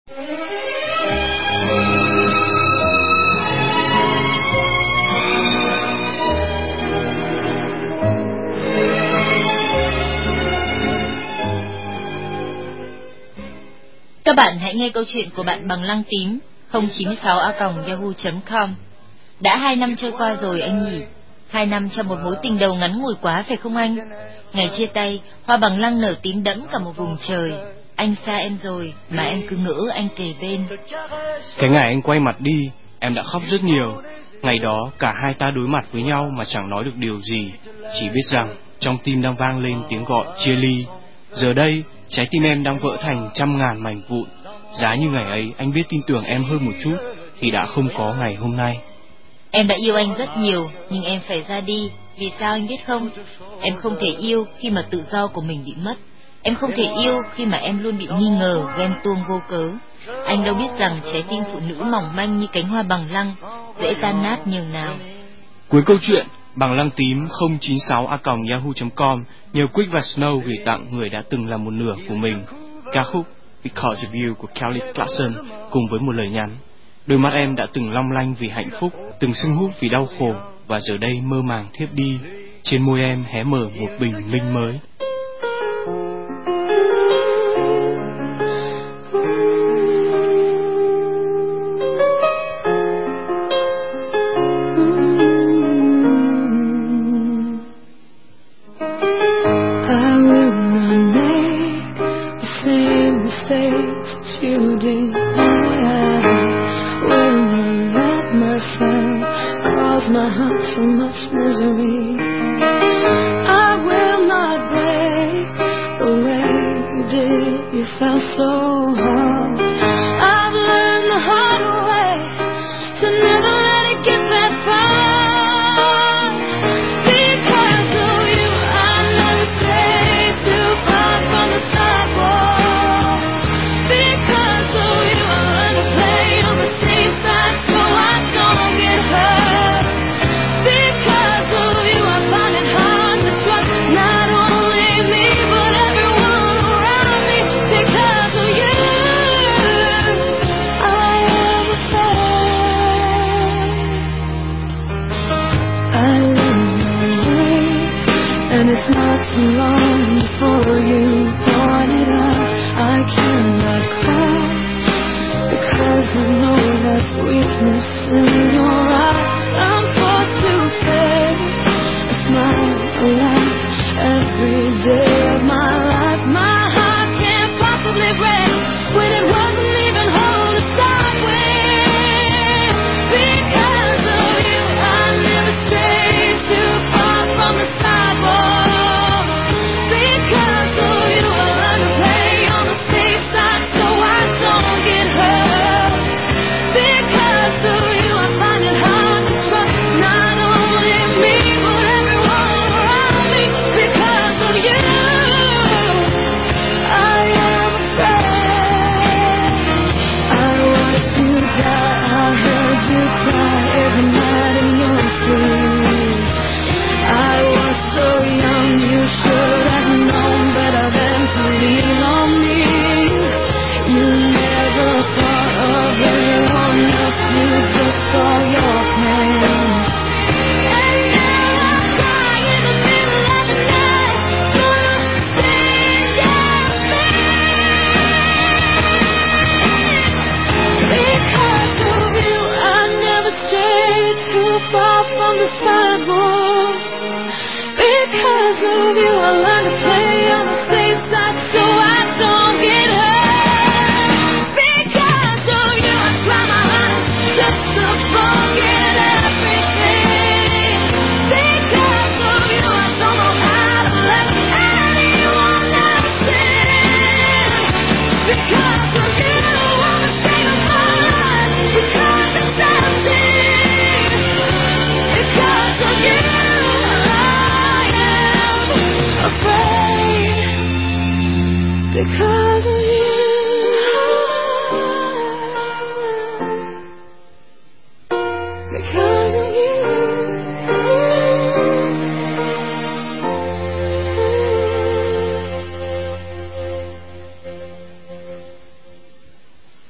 Các bạn hãy nghe câu chuyện của bạn bằng lăng tím 096a@yahoo.com. Đã 2 năm trôi qua rồi anh nhỉ? 2 năm trong một mối tình đầu ngắn ngủi quá phải không anh? Ngày chia tay, hoa bằng lăng nở tím đẫm cả một vùng trời. Anh xa em rồi mà em cứ ngỡ anh kề bên. Cái ngày anh quay mặt đi, em đã khóc rất nhiều. Ngày đó cả hai ta đối mặt với nhau mà chẳng nói được điều gì, chỉ biết rằng trong tim đang vang lên tiếng gọi chia ly. Giờ đây trái tim em đang vỡ thành trăm ngàn mảnh vụn. Giá như ngày ấy anh biết tin tưởng em hơn một chút thì đã không có ngày hôm nay. Em đã yêu anh rất nhiều, nhưng em phải ra đi. Vì sao anh biết không? Em không thể yêu khi mà tự do của mình bị mất. Em không thể yêu khi mà em luôn bị nghi ngờ, ghen tuông vô cớ. Anh đâu biết rằng trái tim phụ nữ mỏng manh như cánh hoa bằng lăng, dễ tan nát nhường nào. Cuối câu chuyện, bằng lăng tím 096a@yahoo.com nhờ Quick và Snow gửi tặng người đã từng là một nửa của mình ca khúc Because of You của Kelly Clarkson cùng với một lời nhắn: đôi mắt em đã từng long lanh vì hạnh phúc, từng sưng húp vì đau khổ, và giờ đây mơ màng thiếp đi. Trên môi em hé mở một bình minh mới. My heart so much misery. I will not break the way you did. You felt so hard. I've learned the hard way to never let it get that far. Because of you, I never strayed too far from the sidewalk. Because of you, I learned to play on the safe side so I don't get hurt. Not too long before you point it out. I cannot cry because I know that's weakness in your eyes. I'm forced to face a smile, a laugh every day of my life. My heart can't possibly break when it wasn't even whole to start with. Because of you, I never strayed too far from the sidewalk. Far from the sidewalk. Because of you, I learned to